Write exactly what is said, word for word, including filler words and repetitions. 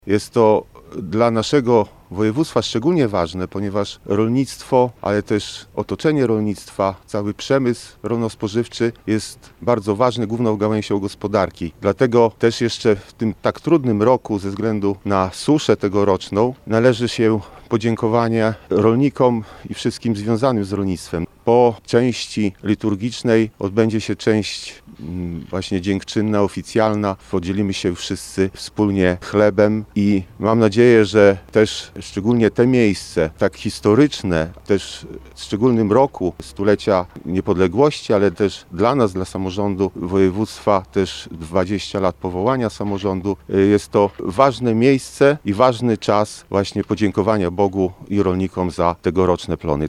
Jest to dla naszego województwa szczególnie ważne, ponieważ rolnictwo, ale też otoczenie rolnictwa, cały przemysł rolno-spożywczy jest bardzo ważny, główną gałęzią gospodarki. Dlatego też jeszcze w tym tak trudnym roku, ze względu na suszę tegoroczną, należy się podziękowanie rolnikom i wszystkim związanym z rolnictwem. Po części liturgicznej odbędzie się część właśnie dziękczynna, oficjalna. Podzielimy się wszyscy wspólnie chlebem i mam nadzieję, że też szczególnie te miejsce tak historyczne, też w szczególnym roku stulecia niepodległości, ale też dla nas, dla samorządu województwa, też dwadzieścia lat powołania samorządu, jest to ważne miejsce i ważny czas właśnie podziękowania Bogu i rolnikom za tegoroczne plony.